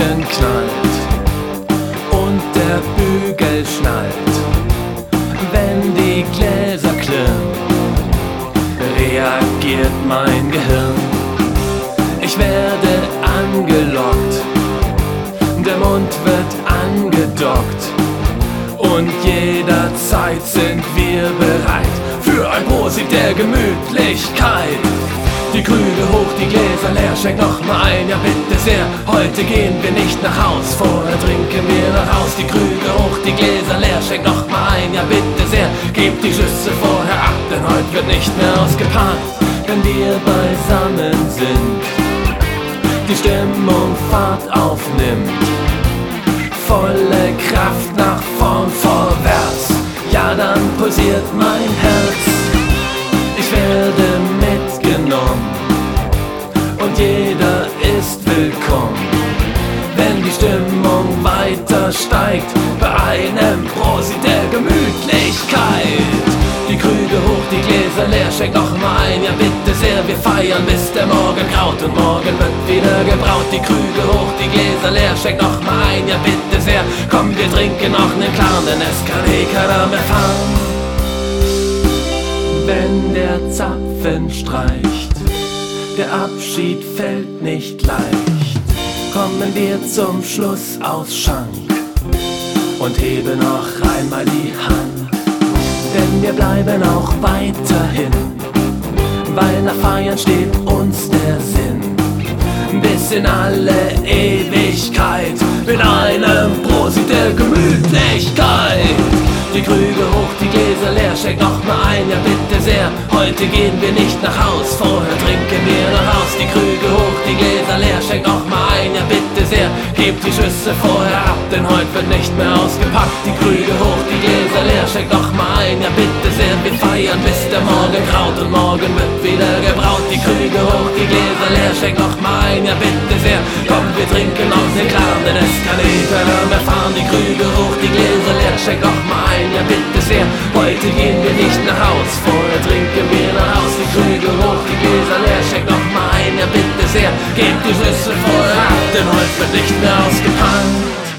Glöckchen knallt und der Bügel schnallt. Wenn die Gläser klirren, reagiert mein Gehirn. Ich werde angelockt, der Mund wird angedockt und jederzeit sind wir bereit für ein Prosit der Gemütlichkeit. Die Krüge hoch, die Gläser leer, schenk noch mal ein, ja bitte sehr. Heute gehen wir nicht nach Haus, vorher trinken wir noch aus. Die Krüge hoch, die Gläser leer, schenk noch mal ein, ja bitte sehr. Gebt die Schüsse vorher ab, denn heute wird nicht mehr ausgeparkt. Wenn wir beisammen sind, die Stimmung Fahrt aufnimmt, volle Kraft nach vorn, vorwärts, ja dann pulsiert mein Herz. Ich werde mitgenommen und jeder ist willkommen, wenn die Stimmung weiter steigt, bei einem Prosit der Gemütlichkeit. Die Krüge hoch, die Gläser leer, schenk noch mal ein, ja bitte sehr. Wir feiern bis der Morgen graut und morgen wird wieder gebraut. Die Krüge hoch, die Gläser leer, schenk noch mal ein, ja bitte sehr. Komm, wir trinken noch nen klaren, denn es kann eh keiner mehr fahren. Wenn der Zapfen streicht, der Abschied fällt nicht leicht, kommen wir zum Schlussausschank und heben noch einmal die Hand. Denn wir bleiben auch weiterhin, weil nach Feiern steht uns der Sinn. Bis in alle Ewigkeit mit einem Prosit der Gemütlichkeit. Die Krüge hoch, die Gläser leer, schenk noch mal ein, ja bitte sehr. Heute gehen wir nicht nach Haus, vorher trinken wir noch aus. Die Krüge hoch, die Gläser leer, schenk noch mal ein, ja bitte sehr. Gebt die Schüsse vorher ab, denn heute wird nicht mehr ausgepackt. Die Krüge hoch, die Gläser leer, schenk noch mal ein, ja bitte sehr. Wir feiern bis der Morgen graut und morgen wird wieder gebraut. Die Krüge hoch, die Gläser leer, schenk noch mal ein, ja bitte sehr. Komm, wir trinken noch den klaren, denn es kann eh keiner mehr fahren. Die Krüge hoch, die Gläser leer, schenk noch mal ein, ja bitte sehr. Heute gehen wir nicht nach Haus, vorher trinken wir noch aus. Die Krüge hoch, die Gläser leer, schenk noch mal ein, ja bitte sehr. Gebt die Schüsse vorher ab, denn heute wird nicht mehr ausgepannt.